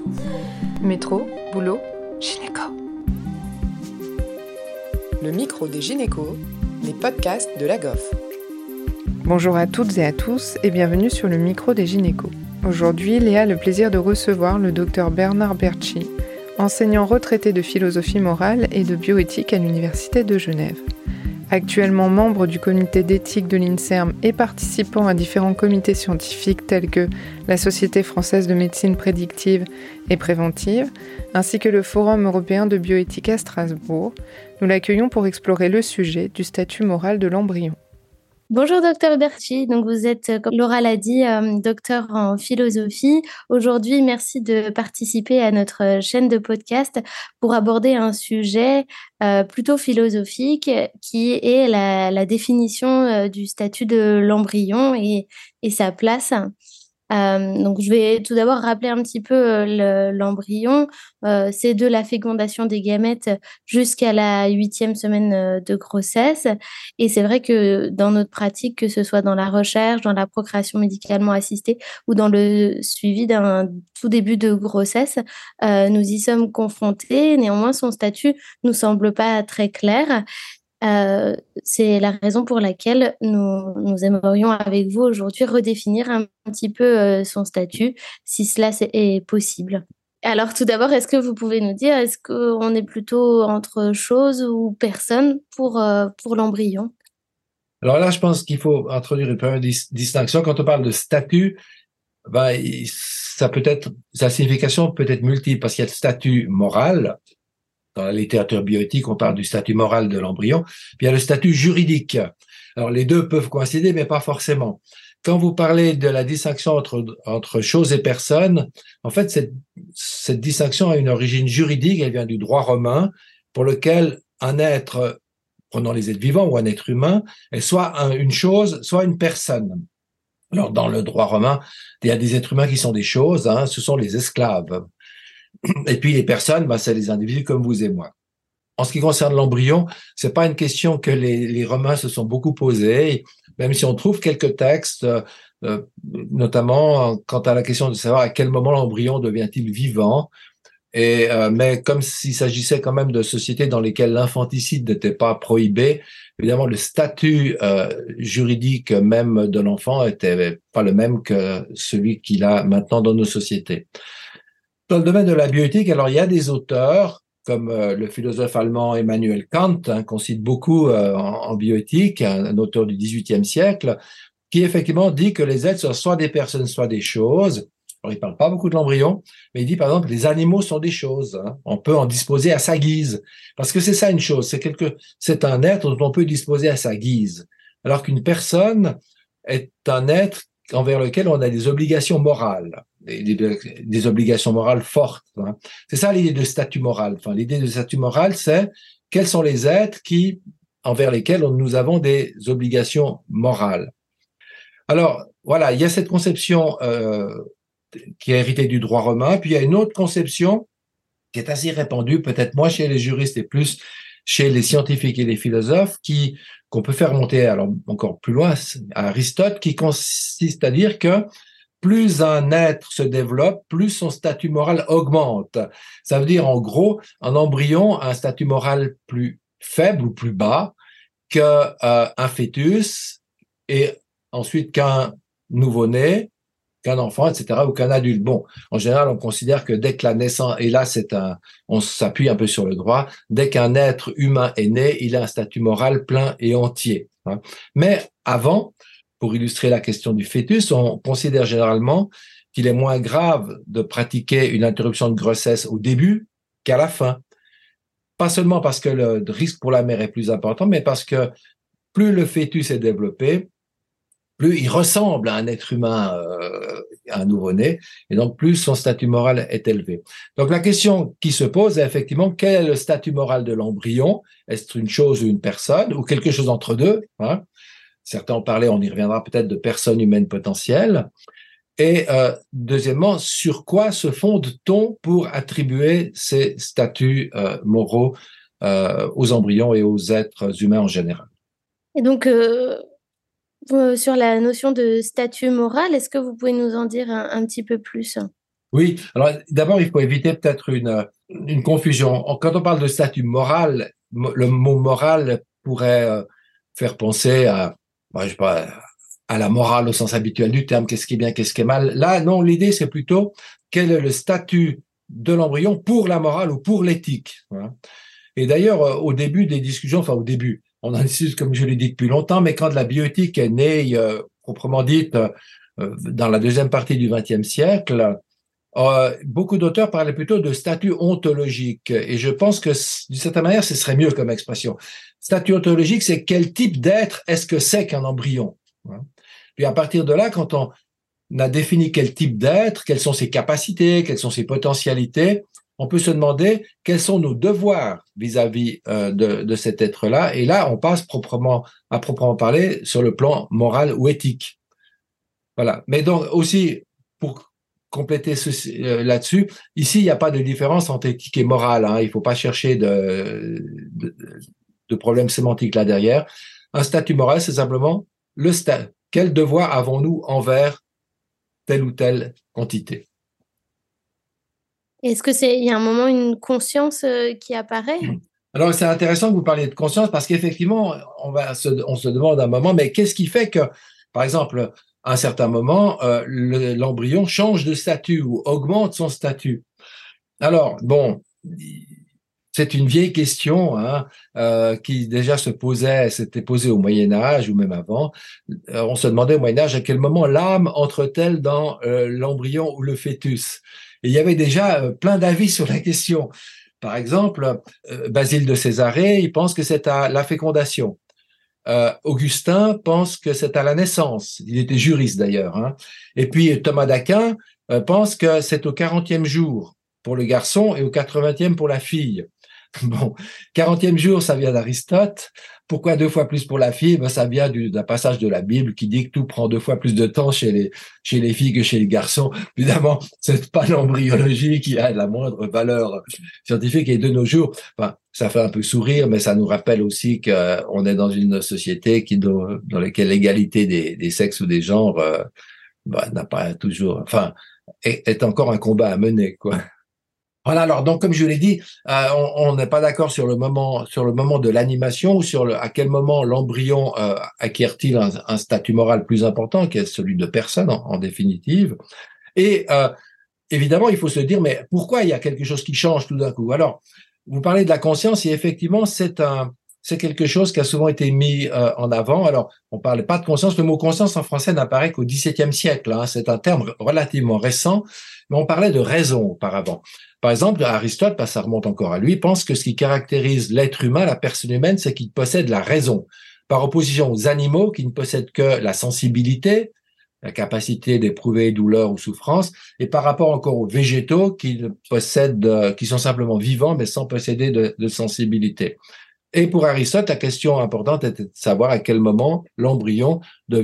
Métro, boulot, gynéco. Le micro des gynécos, les podcasts de la GOF. Bonjour à toutes et à tous et bienvenue sur le micro des gynécos. Aujourd'hui, Léa a le plaisir de recevoir le docteur Bernard Bertschi, enseignant retraité de philosophie morale et de bioéthique à l'Université de Genève. Actuellement membre du comité d'éthique de l'INSERM et participant à différents comités scientifiques tels que la Société française de médecine prédictive et préventive, ainsi que le Forum européen de bioéthique à Strasbourg, nous l'accueillons pour explorer le sujet du statut moral de l'embryon. Bonjour docteur Bertschi, donc vous êtes, comme Laura l'a dit, docteur en philosophie. Aujourd'hui, merci de participer à notre chaîne de podcast pour aborder un sujet plutôt philosophique qui est la définition du statut de l'embryon et sa place. Donc, je vais tout d'abord rappeler un petit peu l'embryon. C'est de la fécondation des gamètes jusqu'à la 8e semaine de grossesse. Et c'est vrai que dans notre pratique, que ce soit dans la recherche, dans la procréation médicalement assistée ou dans le suivi d'un tout début de grossesse, nous y sommes confrontés. Néanmoins, son statut nous semble pas très clair. C'est la raison pour laquelle nous aimerions avec vous aujourd'hui redéfinir un petit peu son statut, si cela est possible. Alors tout d'abord, est-ce que vous pouvez nous dire, est-ce qu'on est plutôt entre chose ou personne pour l'embryon? Alors là, je pense qu'il faut introduire une première distinction. Quand on parle de statut, sa signification peut être multiple, parce qu'il y a le statut moral. Dans la littérature bioéthique, on parle du statut moral de l'embryon. Puis il y a le statut juridique. Alors les deux peuvent coïncider, mais pas forcément. Quand vous parlez de la distinction entre choses et personnes, en fait, cette distinction a une origine juridique. Elle vient du droit romain, pour lequel un être, prenons les êtres vivants ou un être humain, est soit une chose, soit une personne. Alors dans le droit romain, il y a des êtres humains qui sont des choses, ce sont les esclaves. Et puis les personnes, c'est les individus comme vous et moi. En ce qui concerne l'embryon, c'est pas une question que les Romains se sont beaucoup posées, même si on trouve quelques textes, notamment quant à la question de savoir à quel moment l'embryon devient-il vivant. Mais comme s'il s'agissait quand même de sociétés dans lesquelles l'infanticide n'était pas prohibé, évidemment le statut juridique même de l'enfant était pas le même que celui qu'il a maintenant dans nos sociétés. Dans le domaine de la bioéthique, alors il y a des auteurs comme le philosophe allemand Emmanuel Kant, qu'on cite beaucoup en bioéthique, un auteur du XVIIIe siècle, qui effectivement dit que les êtres sont soit des personnes, soit des choses. Alors il parle pas beaucoup de l'embryon, mais il dit par exemple les animaux sont des choses. On peut en disposer à sa guise, parce que c'est ça une chose, c'est un être dont on peut disposer à sa guise, alors qu'une personne est un être envers lequel on a des obligations morales, des obligations morales fortes. C'est ça l'idée de statut moral. Enfin, l'idée de statut moral, c'est quels sont les êtres envers lesquels nous avons des obligations morales. Alors, voilà, il y a cette conception qui est héritée du droit romain, puis il y a une autre conception qui est assez répandue, peut-être moins chez les juristes et plus chez les scientifiques et les philosophes, qu'on peut faire monter alors encore plus loin à Aristote, qui consiste à dire que plus un être se développe, plus son statut moral augmente. Ça veut dire, en gros, un embryon a un statut moral plus faible ou plus bas qu'un fœtus et ensuite qu'un nouveau-né, qu'un enfant, etc., ou qu'un adulte. Bon, en général, on considère que dès que la naissance, et là, on s'appuie un peu sur le droit, dès qu'un être humain est né, il a un statut moral plein et entier. Mais avant, pour illustrer la question du fœtus, on considère généralement qu'il est moins grave de pratiquer une interruption de grossesse au début qu'à la fin. Pas seulement parce que le risque pour la mère est plus important, mais parce que plus le fœtus est développé, plus il ressemble à un être humain, un nouveau-né, et donc plus son statut moral est élevé. Donc la question qui se pose est effectivement quel est le statut moral de l'embryon? Est-ce une chose ou une personne, ou quelque chose entre deux? Certains ont parlé, on y reviendra peut-être, de personnes humaines potentielles. Et deuxièmement, sur quoi se fonde-t-on pour attribuer ces statuts moraux aux embryons et aux êtres humains en général? Et donc, sur la notion de statut moral, est-ce que vous pouvez nous en dire un petit peu plus? Oui, alors d'abord, il faut éviter peut-être une confusion. Quand on parle de statut moral, le mot moral pourrait faire penser à, moi, je sais pas, à la morale au sens habituel du terme, qu'est-ce qui est bien, qu'est-ce qui est mal. Là, non, l'idée, c'est plutôt quel est le statut de l'embryon pour la morale ou pour l'éthique. Voilà. Et d'ailleurs, au début des discussions, enfin au début, on en discute, comme je l'ai dit depuis longtemps, mais quand la bioéthique est née, proprement dite, dans la deuxième partie du XXe siècle, beaucoup d'auteurs parlaient plutôt de statut ontologique. Et je pense que, d'une certaine manière, ce serait mieux comme expression. Statut ontologique, c'est quel type d'être est-ce que c'est qu'un embryon? Puis à partir de là, quand on a défini quel type d'être, quelles sont ses capacités, quelles sont ses potentialités, on peut se demander quels sont nos devoirs vis-à-vis de cet être-là. Et là, on passe à proprement parler sur le plan moral ou éthique. Voilà. Mais donc aussi, pour compléter là-dessus, ici, il n'y a pas de différence entre éthique et morale. Hein. Il ne faut pas chercher de problème sémantique là derrière. Un statut moral, c'est simplement quel devoir avons-nous envers telle ou telle entité. Est-ce il y a un moment une conscience qui apparaît? Alors, c'est intéressant que vous parliez de conscience parce qu'effectivement, on se demande à un moment, mais qu'est-ce qui fait que, par exemple, à un certain moment, l'embryon change de statut ou augmente son statut? Alors, bon, c'est une vieille question hein, qui déjà s'était posée au Moyen-Âge ou même avant. On se demandait au Moyen-Âge à quel moment l'âme entre-t-elle dans l'embryon ou le fœtus? Et il y avait déjà plein d'avis sur la question. Par exemple, Basile de Césarée, il pense que c'est à la fécondation. Augustin pense que c'est à la naissance. Il était juriste d'ailleurs. Hein. Et puis Thomas d'Aquin pense que c'est au 40e jour pour le garçon et au 80e pour la fille. Bon, 40e jour, ça vient d'Aristote. Pourquoi 2 fois plus pour la fille? Ben, ça vient d'un passage de la Bible qui dit que tout prend 2 fois plus de temps chez les filles que chez les garçons. Évidemment, c'est pas l'embryologie qui a la moindre valeur scientifique. Et de nos jours, enfin, ça fait un peu sourire, mais ça nous rappelle aussi qu'on est dans une société dans laquelle l'égalité des sexes ou des genres n'a pas toujours, enfin, est encore un combat à mener, quoi. Voilà, alors donc comme je l'ai dit, on n'est pas d'accord sur le moment de l'animation ou à quel moment l'embryon acquiert-il un statut moral plus important, qui est celui de personne en définitive. Et évidemment, il faut se dire, mais pourquoi il y a quelque chose qui change tout d'un coup? Alors, vous parlez de la conscience et effectivement, c'est quelque chose qui a souvent été mis en avant. Alors, on parlait pas de conscience. Le mot conscience en français n'apparaît qu'au XVIIe siècle. Hein. C'est un terme relativement récent, mais on parlait de raison auparavant. Par exemple, Aristote, ça remonte encore à lui, pense que ce qui caractérise l'être humain, la personne humaine, c'est qu'il possède la raison. Par opposition aux animaux qui ne possèdent que la sensibilité, la capacité d'éprouver douleur ou souffrance, et par rapport encore aux végétaux qui sont simplement vivants, mais sans posséder de sensibilité. Et pour Aristote, la question importante était de savoir à quel moment l'embryon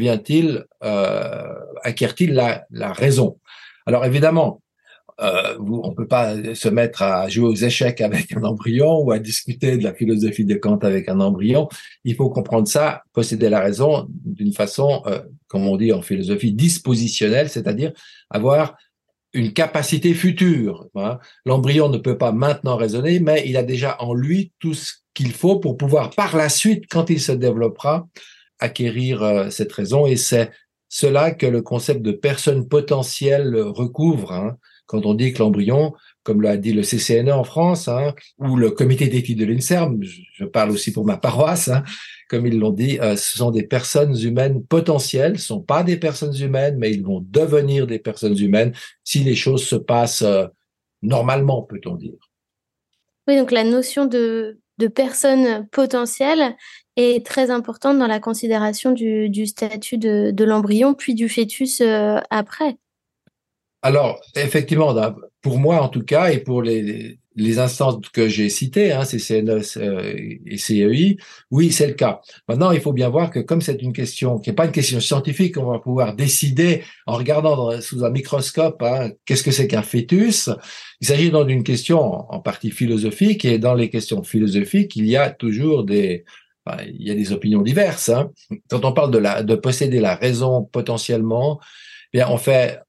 acquiert-il la raison. Alors évidemment, on peut pas se mettre à jouer aux échecs avec un embryon ou à discuter de la philosophie de Kant avec un embryon. Il faut comprendre ça, posséder la raison d'une façon, comme on dit en philosophie, dispositionnelle, c'est-à-dire avoir une capacité future. Hein. L'embryon ne peut pas maintenant raisonner, mais il a déjà en lui tout ce qu'il faut pour pouvoir par la suite, quand il se développera, acquérir cette raison. Et c'est cela que le concept de personne potentielle recouvre. Hein. Quand on dit que l'embryon, comme l'a dit le CCNE en France, hein, ou le comité d'éthique de l'INSERM, je parle aussi pour ma paroisse, hein, comme ils l'ont dit, ce sont des personnes humaines potentielles, ce ne sont pas des personnes humaines, mais ils vont devenir des personnes humaines si les choses se passent normalement, peut-on dire. Oui, donc la notion de personne potentielle est très importante dans la considération du statut de l'embryon, puis du fœtus après. Alors, effectivement, pour moi en tout cas, et pour les instances que j'ai citées, hein, CCNE et CEI, oui, c'est le cas. Maintenant, il faut bien voir que comme c'est une question qui n'est pas une question scientifique, on va pouvoir décider en regardant sous un microscope hein, qu'est-ce que c'est qu'un fœtus. Il s'agit donc d'une question en partie philosophique, et dans les questions philosophiques, il y a toujours il y a des opinions diverses. Hein. Quand on parle de posséder la raison potentiellement, bien on fait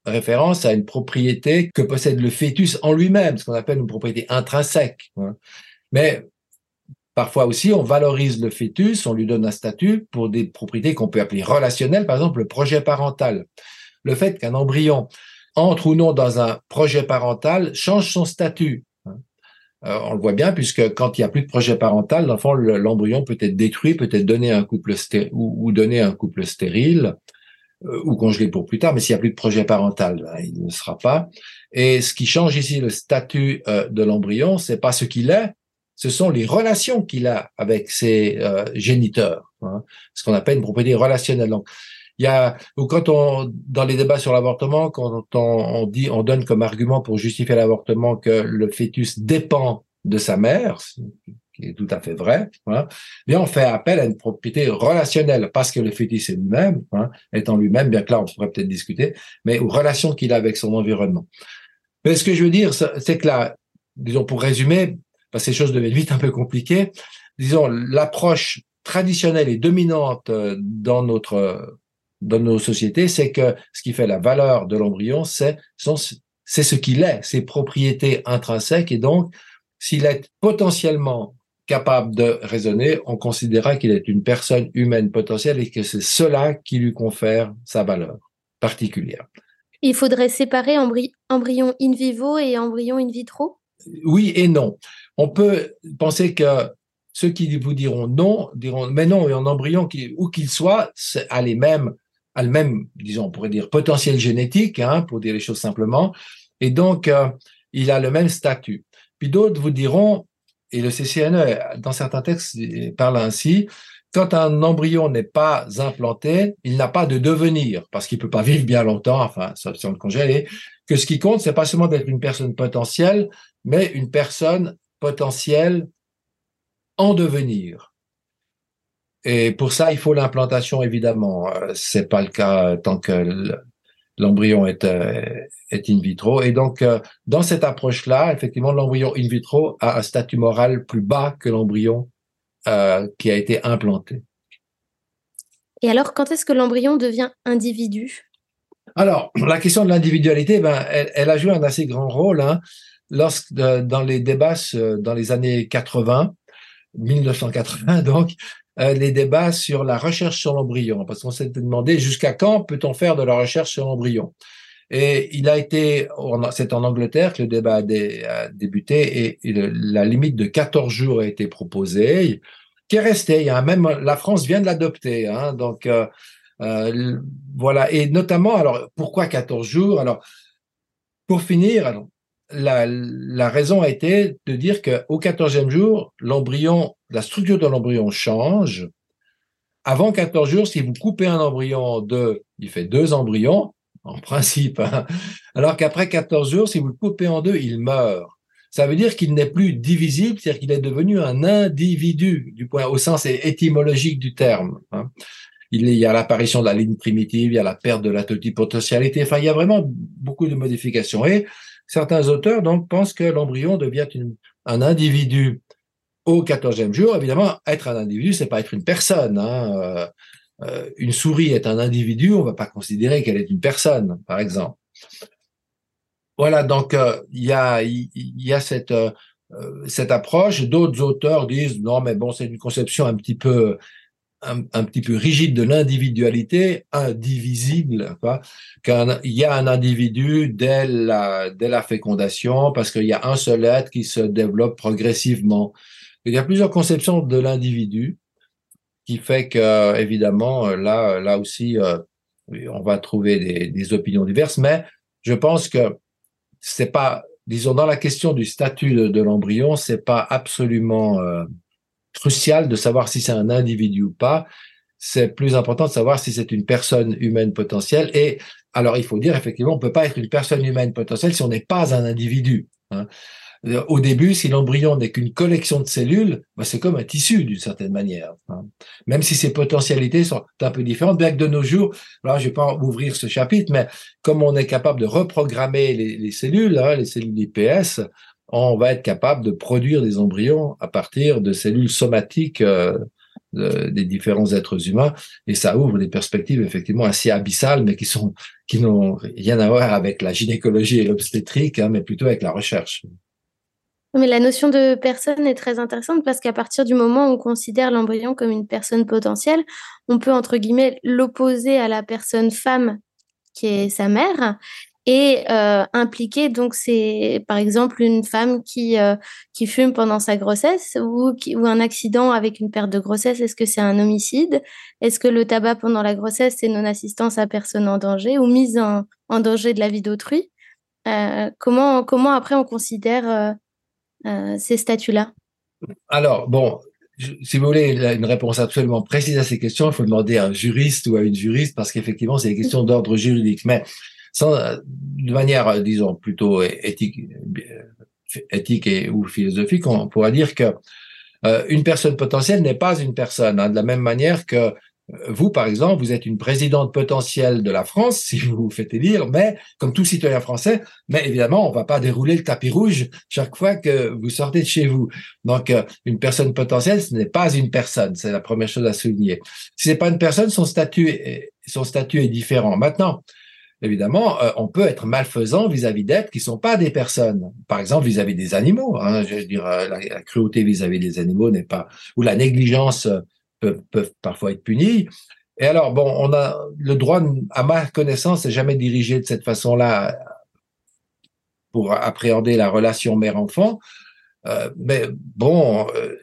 référence à une propriété que possède le fœtus en lui-même, ce qu'on appelle une propriété intrinsèque. Mais parfois aussi, on valorise le fœtus, on lui donne un statut pour des propriétés qu'on peut appeler relationnelles, par exemple le projet parental. Le fait qu'un embryon entre ou non dans un projet parental change son statut. On le voit bien, puisque quand il n'y a plus de projet parental, l'enfant, l'embryon peut être détruit, peut être donné à un couple ou donné à un couple stérile, ou congelé pour plus tard, mais s'il n'y a plus de projet parental, il ne sera pas. Et ce qui change ici le statut de l'embryon, c'est pas ce qu'il est, ce sont les relations qu'il a avec ses géniteurs, ce qu'on appelle une propriété relationnelle. Donc, il y a, ou quand dans les débats sur l'avortement, quand on donne comme argument pour justifier l'avortement que le fœtus dépend de sa mère, ce qui est tout à fait vrai, bien on fait appel à une propriété relationnelle parce que le fœtus est lui-même, étant lui-même, bien que là on pourrait peut-être discuter, mais aux relations qu'il a avec son environnement. Mais ce que je veux dire, c'est que là, disons pour résumer, parce que ces choses deviennent vite un peu compliquées, disons l'approche traditionnelle et dominante dans nos sociétés, c'est que ce qui fait la valeur de l'embryon, c'est ce qu'il est, ses propriétés intrinsèques, et donc, s'il est potentiellement capable de raisonner, on considérera qu'il est une personne humaine potentielle et que c'est cela qui lui confère sa valeur particulière. Il faudrait séparer embryon in vivo et embryon in vitro? Oui et non. On peut penser que ceux qui vous diront non, diront mais non, un embryon où qu'il soit, a le même, disons, on pourrait dire potentiel génétique, pour dire les choses simplement, et donc il a le même statut. Puis d'autres vous diront, et le CCNE dans certains textes parle ainsi, quand un embryon n'est pas implanté, il n'a pas de devenir, parce qu'il peut pas vivre bien longtemps, enfin, sauf si on le congèle, et que ce qui compte, c'est pas seulement d'être une personne potentielle, mais une personne potentielle en devenir. Et pour ça, il faut l'implantation, évidemment. C'est pas le cas tant que l'embryon est in vitro. Et donc, dans cette approche-là, effectivement, l'embryon in vitro a un statut moral plus bas que l'embryon qui a été implanté. Et alors, quand est-ce que l'embryon devient individu? Alors, la question de l'individualité, elle a joué un assez grand rôle dans les débats dans les années 80, 1980 donc, les débats sur la recherche sur l'embryon, parce qu'on s'était demandé jusqu'à quand peut-on faire de la recherche sur l'embryon. Et c'est en Angleterre que le débat a débuté et la limite de 14 jours a été proposée, qui est restée. Même la France vient de l'adopter, donc voilà. Et notamment, alors pourquoi 14 jours? Alors pour finir, la raison a été de dire qu'au 14e jour, la structure de l'embryon change. Avant 14 jours, si vous coupez un embryon en deux, il fait 2 embryons, en principe. Alors qu'après 14 jours, si vous le coupez en deux, il meurt. Ça veut dire qu'il n'est plus divisible, c'est-à-dire qu'il est devenu un individu, au sens étymologique du terme. Il y a l'apparition de la ligne primitive, il y a la perte de la totipotentialité, enfin, il y a vraiment beaucoup de modifications. Et certains auteurs, donc, pensent que l'embryon devient un individu au 14e jour. Évidemment, être un individu, c'est pas être une personne, une souris est un individu, on va pas considérer qu'elle est une personne, par exemple. Voilà, donc, il y a cette approche. D'autres auteurs disent, non, mais bon, c'est une conception un petit peu rigide de l'individualité, indivisible, qu'il y a un individu dès la fécondation, parce qu'il y a un seul être qui se développe progressivement. Il y a plusieurs conceptions de l'individu, qui fait que, évidemment, là aussi, on va trouver des opinions diverses, mais je pense que c'est pas, disons, dans la question du statut de l'embryon, c'est pas absolument crucial de savoir si c'est un individu ou pas. C'est plus important de savoir si c'est une personne humaine potentielle. Et alors, il faut dire, effectivement, on peut pas être une personne humaine potentielle si on n'est pas un individu. Au début, si l'embryon n'est qu'une collection de cellules, c'est comme un tissu d'une certaine manière. Même si ses potentialités sont un peu différentes, bien que de nos jours, alors je vais pas ouvrir ce chapitre, mais comme on est capable de reprogrammer les cellules, les cellules iPS, on va être capable de produire des embryons à partir de cellules somatiques des différents êtres humains, et ça ouvre des perspectives effectivement assez abyssales, mais qui n'ont rien à voir avec la gynécologie et l'obstétrique, mais plutôt avec la recherche. Mais la notion de personne est très intéressante parce qu'à partir du moment où on considère l'embryon comme une personne potentielle, on peut, entre guillemets, l'opposer à la personne femme qui est sa mère et impliquer, donc c'est par exemple une femme qui fume pendant sa grossesse ou un accident avec une perte de grossesse. Est-ce que c'est un homicide? Est-ce que le tabac pendant la grossesse, c'est non-assistance à personne en danger ou mise en danger de la vie d'autrui? Comment après on considère ces statuts-là? Alors, bon, si vous voulez une réponse absolument précise à ces questions, il faut demander à un juriste ou à une juriste parce qu'effectivement, c'est des questions d'ordre juridique. Mais de manière, disons, plutôt éthique ou philosophique, on pourra dire que une personne potentielle n'est pas une personne. De la même manière que vous, par exemple, vous êtes une présidente potentielle de la France, si vous vous faites élire, mais comme tout citoyen français, mais évidemment, on va pas dérouler le tapis rouge chaque fois que vous sortez de chez vous. Donc, une personne potentielle, ce n'est pas une personne. C'est la première chose à souligner. Si c'est pas une personne, son statut est différent. Maintenant, évidemment, on peut être malfaisant vis-à-vis d'êtres qui sont pas des personnes. Par exemple, vis-à-vis des animaux. Je veux dire, la cruauté vis-à-vis des animaux n'est pas, ou la négligence peuvent parfois être punis. Et alors, bon, on a le droit, à ma connaissance, n'est jamais dirigé de cette façon-là pour appréhender la relation mère-enfant. Mais bon,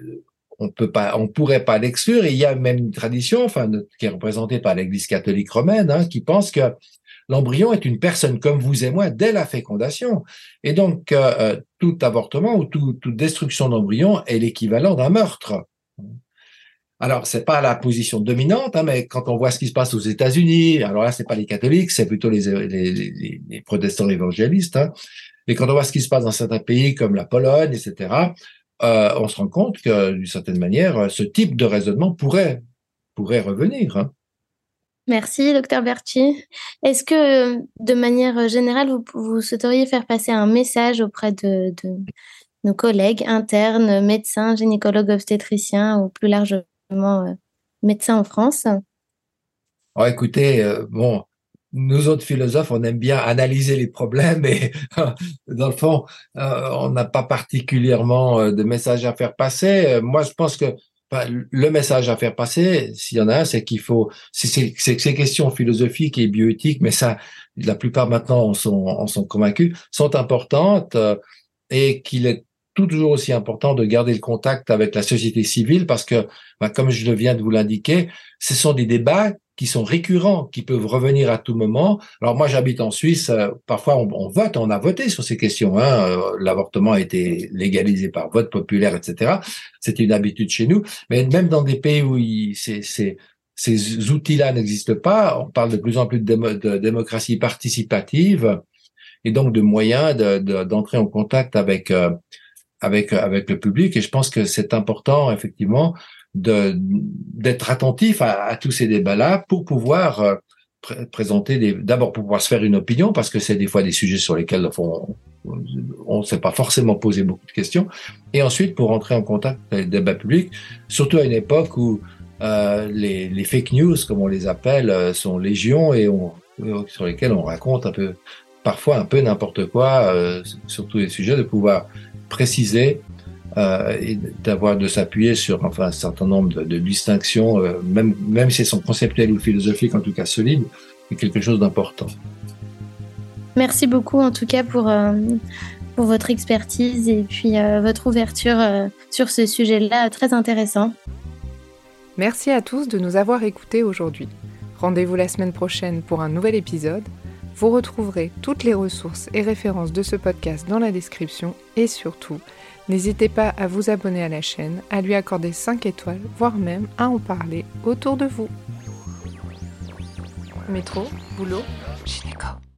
on pourrait pas l'exclure. Et il y a même une tradition, qui est représentée par l'Église catholique romaine, qui pense que l'embryon est une personne comme vous et moi dès la fécondation. Et donc, tout avortement ou toute destruction d'embryon est l'équivalent d'un meurtre. Alors, c'est pas la position dominante, mais quand on voit ce qui se passe aux États-Unis, alors là, c'est pas les catholiques, c'est plutôt les protestants évangélistes. Et quand on voit ce qui se passe dans certains pays comme la Pologne, etc., on se rend compte que, d'une certaine manière, ce type de raisonnement pourrait revenir. Merci, docteur Bertschy. Est-ce que, de manière générale, vous souhaiteriez faire passer un message auprès de nos collègues internes, médecins, gynécologues, obstétriciens ou plus largement médecins en France? Alors, écoutez, bon, nous autres philosophes, on aime bien analyser les problèmes et dans le fond, on n'a pas particulièrement de message à faire passer. Moi, je pense que le message à faire passer, s'il y en a un, c'est qu'il faut, c'est que ces questions philosophiques et bioéthiques, mais ça, la plupart maintenant en sont convaincus, sont importantes et qu'il est toujours aussi important de garder le contact avec la société civile parce que, comme je viens de vous l'indiquer, ce sont des débats qui sont récurrents, qui peuvent revenir à tout moment. Alors moi, j'habite en Suisse. Parfois, on vote, on a voté sur ces questions. L'avortement a été légalisé par vote populaire, etc. C'est une habitude chez nous. Mais même dans des pays où ces outils-là n'existent pas, on parle de plus en plus de démocratie participative et donc de moyens d'entrer en contact avec le public. Et je pense que c'est important, effectivement, d'être attentif à tous ces débats-là pour pouvoir présenter d'abord pour pouvoir se faire une opinion, parce que c'est des fois des sujets sur lesquels on ne s'est pas forcément posé beaucoup de questions, et ensuite pour entrer en contact avec le débat public, surtout à une époque où les fake news, comme on les appelle, sont légion et sur lesquels on raconte parfois un peu n'importe quoi, sur tous les sujets, de pouvoir préciser et de s'appuyer sur un certain nombre de distinctions, même si elles sont conceptuelles ou philosophiques, en tout cas solides, c'est quelque chose d'important. Merci beaucoup en tout cas pour votre expertise et puis votre ouverture sur ce sujet-là très intéressant. Merci à tous de nous avoir écoutés aujourd'hui. Rendez-vous la semaine prochaine pour un nouvel épisode. Vous retrouverez toutes les ressources et références de ce podcast dans la description et surtout, n'hésitez pas à vous abonner à la chaîne, à lui accorder 5 étoiles, voire même à en parler autour de vous. Métro, boulot, gynéco.